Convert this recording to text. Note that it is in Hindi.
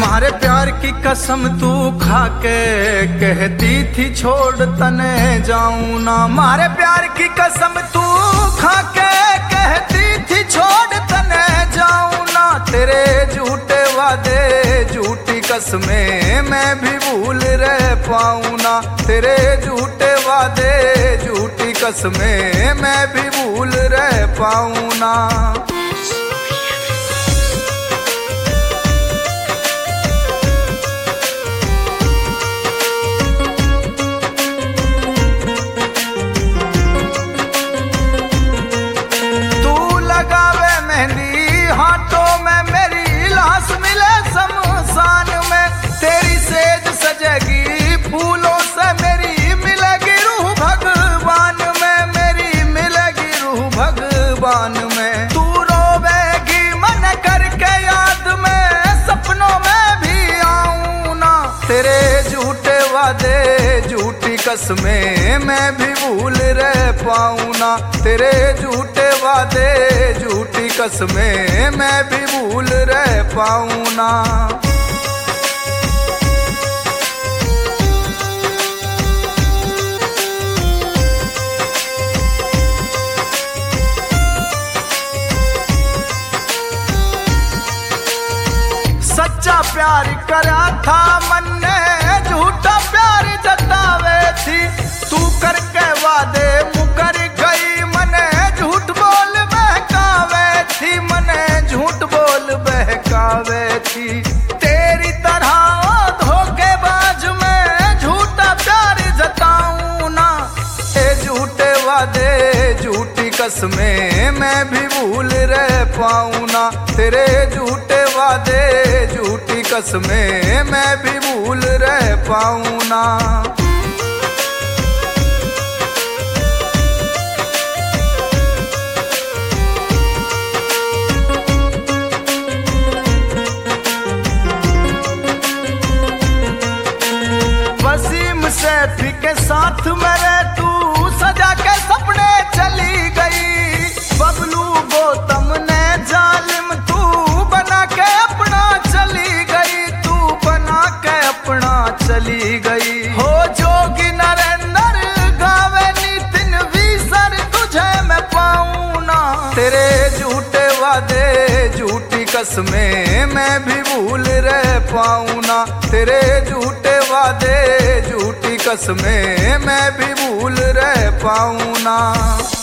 तुम्हारे प्यार की कसम तू खा के कहती थी छोड़ तने जाऊं ना। मारे प्यार की कसम तू खा के कहती थी छोड़ तने जाऊं ना। तेरे झूठे वादे झूठी कसमें मैं भी भूल रह पाऊं ना। तेरे झूठे वादे झूठी कसमें मैं भी भूल रह पाऊं ना। हाथों में मेरी लाश मिले शमशान में। तेरी सेज सजेगी फूलों से मेरी मिलेगी रूह भगवान में। मेरी मिलेगी रूह भगवान में। तू रोवेगी मन करके याद में सपनों में भी आऊं ना। तेरे झूठे वादे झूठी कसमें मैं भी भूल रह पाऊं ना। तेरे झूठे वादे झूठी कसमें मैं भी भूल रह पाऊं ना। सच्चा प्यार करा था मन ने झूठा प्यार जतावे थी। तू करके वादे मुकर गई मने झूठ बोल बहकावे थी। मने झूठ बोल बहकावे थी। तेरी तरह धोखेबाज में झूठा प्यार जताऊं ना। ए झूठे वादे झूठी कसमें मैं भी भूल रह पाऊं ना। तेरे झूठे वादे झूठी कसमें मैं भी भूल रह पाऊं ना। वसीम सैफी के साथ मेरे तू सजा के सपने चली गई। बबलू गौतम ने जालिम तू बना के अपना चली गई। तू बना के अपना चली गई। हो जोगी नरेंद्र गावे नितिन विसर तुझे मैं पाऊं ना। तेरे झूठे वादे झूठी कसमें मैं भी भूल रह पाऊं ना। तेरे झूठे वादे झूठी कसमें मैं भी भूल रह पाऊं ना।